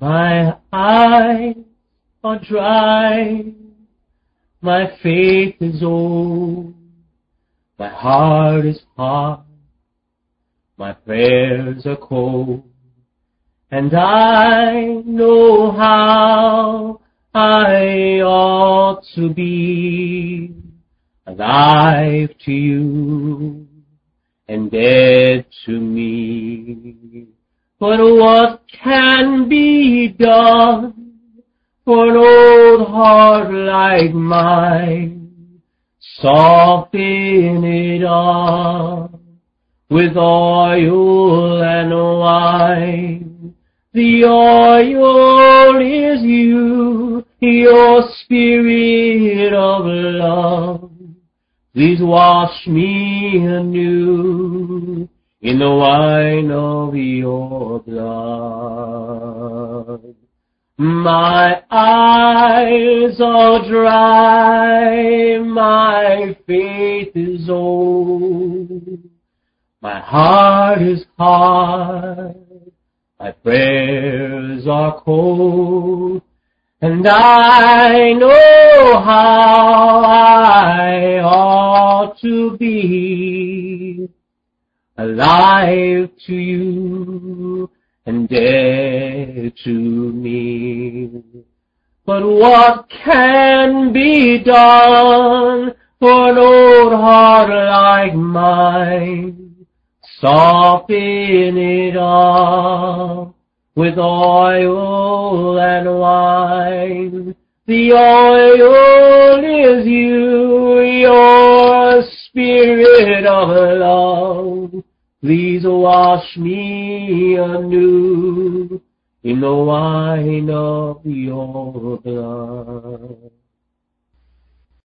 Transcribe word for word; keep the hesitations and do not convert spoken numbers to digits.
My eyes are dry, my faith is old, my heart is hard, my prayers are cold, and I know how I ought to be alive to you and dead to me. But what can be done for an old heart like mine? Soften it up with oil and wine. The oil is you, your spirit of love. Please wash me anew in the wine of your blood. My eyes are dry, my faith is old, my heart is hard, my prayers are cold, and I know how I ought to be alive to you and dead to me. But what can be done for an old heart like mine? Soften it up with oil and wine. The oil is you, your spirit of love. Please wash me anew in the wine of your blood.